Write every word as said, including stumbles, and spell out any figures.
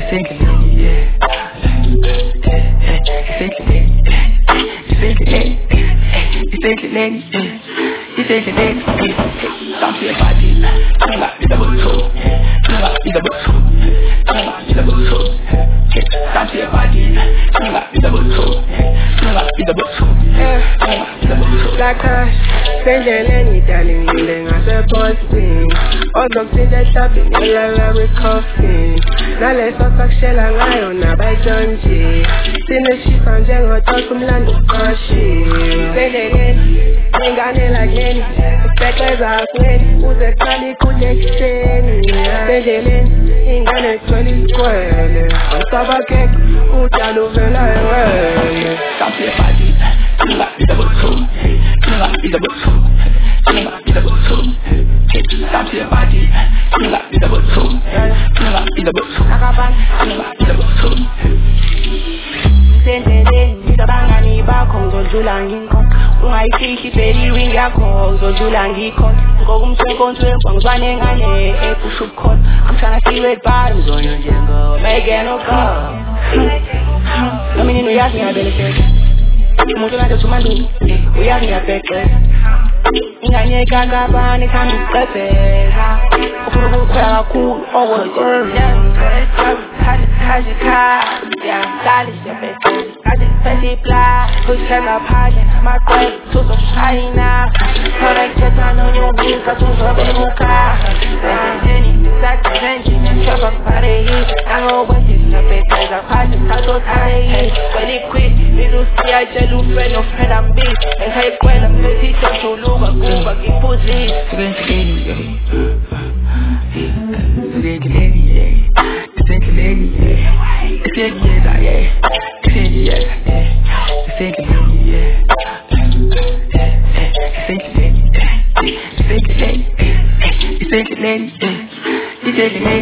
think lady, yeah. You think lady, you think lady, you think lady, you think lady. Don't see a body, don't like the double toe, don't like the double toe, don't like the double toe. Don't see a body, don't like the double toe, don't like the double toe, don't like the double toe. Like us, sending darling, feeling as a posting. Also, see the shopping, yellow with coffee. Now let's talk like shell and iron, now by John G. See the shit on Jango, talk from land of Kashi. Sending in, ain't got it like any. Expectors are sweaty, who's a candy could extend. Sending in, ain't got it twenty square. On top of cake, who's a novella. Don't see a body, don't like the double toe. Don't like the double toe, don't like the double toe. Don't see a body, don't like the double toe, don't like the double toe, don't like the double toe. Sendele, nizabanga nibakho ngizodlula ngikho. Ungayifihli pheli ring yakho ngizodlula ngikho. Ngokumsekonzwe ngizwane ngane ekusho ukukhona. I'm tryna see red bottoms on your njengo make no call. Nami nini uyazi ngiyabelekeza. Umuntu nje umandu uyazi ngiyabhekeza. Ingane kangabani thanda ukuqedela. Ufuna ukukhwela kakhulu owoje. How's your car? Yeah, stylish, your best. I just petty fly, push her up high, my breath to some China. Correct, just I know you mean, cause you're a big car. Jenny, that's the engine, and shove up out of here. I know what this is, because I'm hard to start to tie it. When it quit, little see, I tell you, friend of friend, I'm big. And hey, when I'm the teacher, so look, I'm good, but keep pussy. Think lady, yeah. Think lady, yeah. Think yes, I yeah. Think yes, yeah. Think lady, yeah. Think lady, yeah. Think lady, think lady, yeah. Think lady.